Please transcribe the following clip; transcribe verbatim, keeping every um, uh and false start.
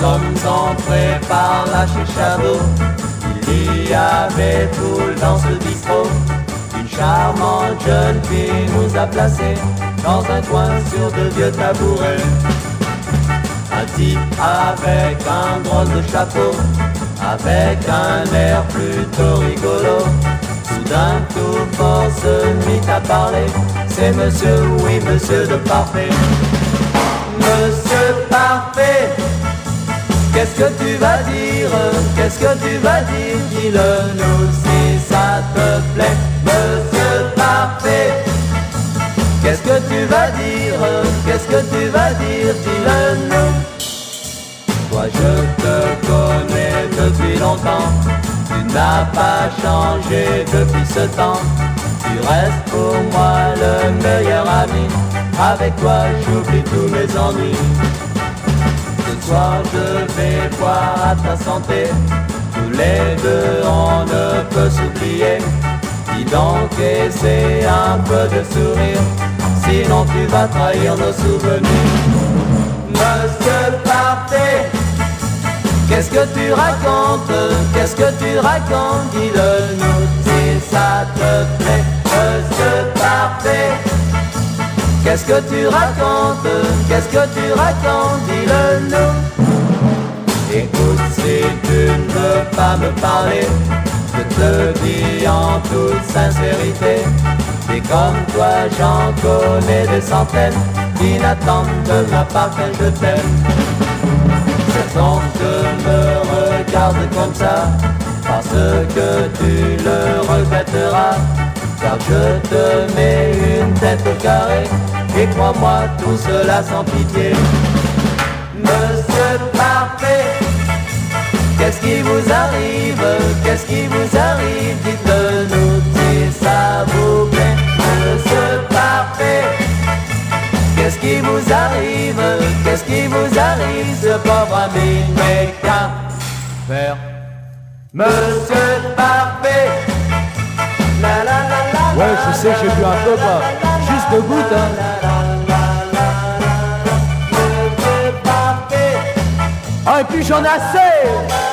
sommes entrés par la chicha d'eau. Il y avait foule dans ce bistrot. Une charmante jeune fille nous a placés dans un coin sur de vieux tabourets. Un type avec un drôle de chapeau, avec un air plutôt rigolo. Soudain tout fort se mit à parler. C'est monsieur, oui monsieur de Parfait. Monsieur Parfait, qu'est-ce que tu vas dire? Qu'est-ce que tu vas dire? Dis-le nous si ça te plaît. Monsieur Parfait, qu'est-ce que tu vas dire? Qu'est-ce que tu vas dire? Dis-le nous. Toi je te connais depuis longtemps. Tu n'as pas changé depuis ce temps. Tu restes pour moi le meilleur ami. Avec toi j'oublie tous mes ennuis. Ce soir je vais boire à ta santé. Tous les deux on ne peut s'oublier. Dis donc essaie un peu de sourire, sinon tu vas trahir nos souvenirs. Monsieur Parfait, qu'est-ce que tu racontes? Qu'est-ce que tu racontes? Dis-le nous si ça te plaît. Monsieur Parfait, qu'est-ce que tu racontes? Qu'est-ce que tu racontes? Dis-le nous. Écoute, si tu ne veux pas me parler, je te dis en toute sincérité, et comme toi j'en connais des centaines qui n'attendent de ma part qu'un je t'aime. C'est donc je me regarde comme ça, parce que tu le regretteras, car je te mets une tête au carré, et crois-moi tout cela sans pitié. Monsieur Parfait, qu'est-ce qui vous arrive? Qu'est-ce qui vous arrive? Dites-le-nous si ça vous plaît. Monsieur Parfait, qu'est-ce qui vous arrive? Qu'est-ce qui vous arrive? Ce pauvre ami n'est qu'à faire. Monsieur Parfait, la la la la. Ouais, je sais, j'ai bu un peu, pas juste de goutte, hein. Ah, et puis j'en ai assez!